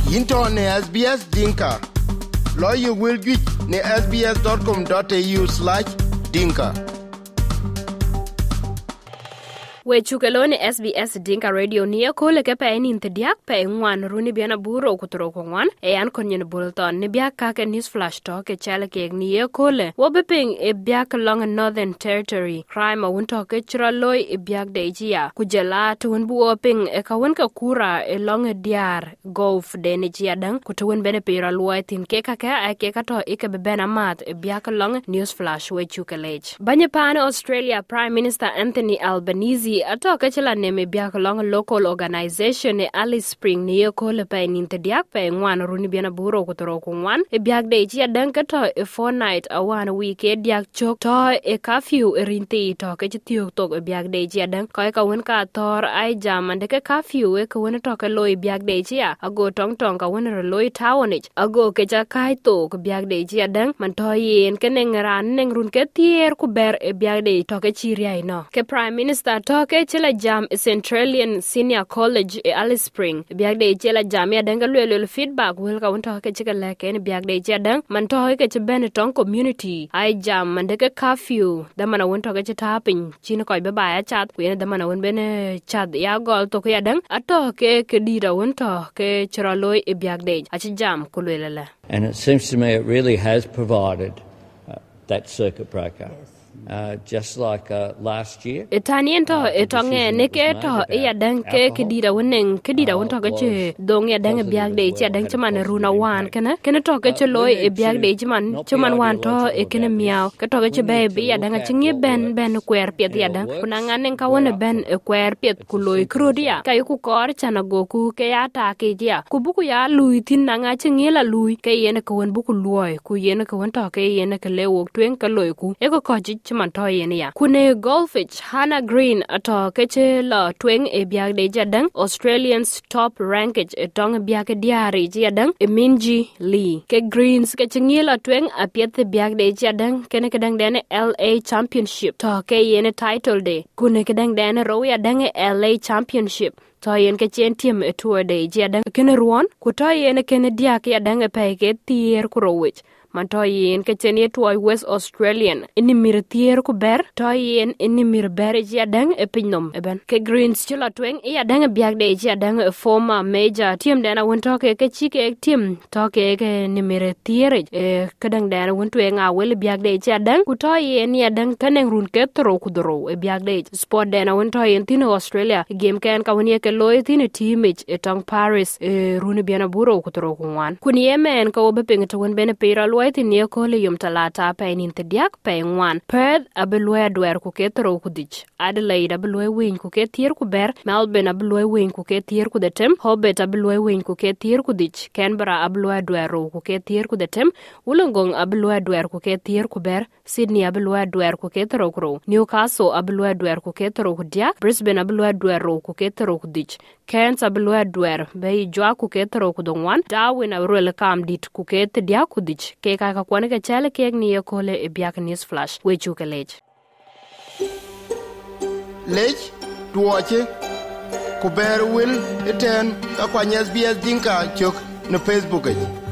Into ne SBS Dinka. Lawyer will get ne sbs.com.au/dinka. We chukelone SBS Dinka Radio niya kole ke pa enin tediak pa ngwan runi biana buro kutro kongwan e an konyen bulton ne biak ka ke news flash to ke chale ke niya kole wo beping e biak long Northern Territory crime wonto ke chiraloy e biak de jia kujela tun buo ping e kawon ka kura e long diar golf de ne jia dang kutun bene pira luaitin ke ka ke ka to e ke bena mat e biak long news flash we chukelage banye pane Australia Prime Minister Anthony Albanese atoka chela neme biak long local organization e Alice Spring ne yokole pa nintediak pa ngwan runi biana buro kutoro kungwan e biak de chia dankato e fortnight awan week e diak chok to e curfew e rinti to ke tiok tok e biak de chia dan ko ka won ka tor ai jam ande ke curfew e ko won to ke loy biak de chia ago tong tong ka won ro loy tawnich ago ke ja kai to ke biak de chia dan man to yen ke nengran nengrun ke tier ku ber e biak de to ke chiria no ke prime minister to ke chela jam Centralian Senior College e Alice Spring biak de chela jam ya danga lwelo feedback wel ka wonto ke chika la ken biak de cheda man to ke ben tong community ai jam man de ke curfew da man wonto ke tapin chin ko be ba ya chat ku da man won ben chat ya gol to ke dan ato ke dira wonto ke chira loy e biak de a chi jam ku lwela and it seems to me it really has provided that circuit breaker. Just like last year. Italian to etonge neke to ya dan ke dira wonen ke dira wonto ke che dong ya dan biag de che dan chman runa wan kana to ke che loy e biag de chman wan to e kene miao ke to ke che baby ya dan chingi ben kwer pet ya dan kuna nganen ka wona ben e kwer pet ku loy krodia kay ku kor chana goku ke ya ta ke dia ku buku ya lui tin na nga chingi la lui ke yene ko won buku loy ku yene ko won to ke yene ke lewo twen ka loy ku e ko man to yenia kune golfich Hannah Green ato keche la tweng e biag de jadang Australians top rankage e tong biag diari jadang e Minji Lee ke Greens ke chingila tweng apiet biag de jadang kene kedang dene LA Championship to ke yene title de kune kedang dene roya dang LA Championship to yen ke chen team e tour de jadang kene ruon ku to yen kene dia ke dang e pe ke tier kurowich man to yen ke chen ye toy West Australian ini mir tier ku ber to yen ini mir ber ji adang e pinom eben ke Greens chula tweng e adang e biag de ji adang e former major team dana won to ke chike team to ke ni mir tier e kadang dana won tweng a wel biag de ji adang ku to yen ya adang kaneng run ke tro ku dro e biag de sport dana won to yen tino Australia game kan ka won ye ke loy tino team e tong Paris e run biana buro ku tro ku wan kun yemen ko be ping to won bene pira tin ye kole yum talata pa nin tediak pa ngwan Perth abelwe dwer ku ketro ku dich Adelaide abelwe win ku ketier ku ber Melbourne abelwe win ku ketier ku detem Hobart abelwe win ku ketier ku dich Canberra abelwe dwer ku ketier ku detem Wollongong abelwe dwer ku ketier ku ber Sydney abelwe dwer ku ketro ku Newcastle abelwe dwer ku ketro ku dia Brisbane abelwe dwer ku ketro ku dich Cairns abelwe dwer be jwa ku ketro ku dongwan Darwin abelwe kam dit ku ket dia ku dich ke ka kwane ke chale ke ni kole e biak news flash we chukelage lech duoche ku ber wil eten ka kwanya SBS Dinka chok no Facebook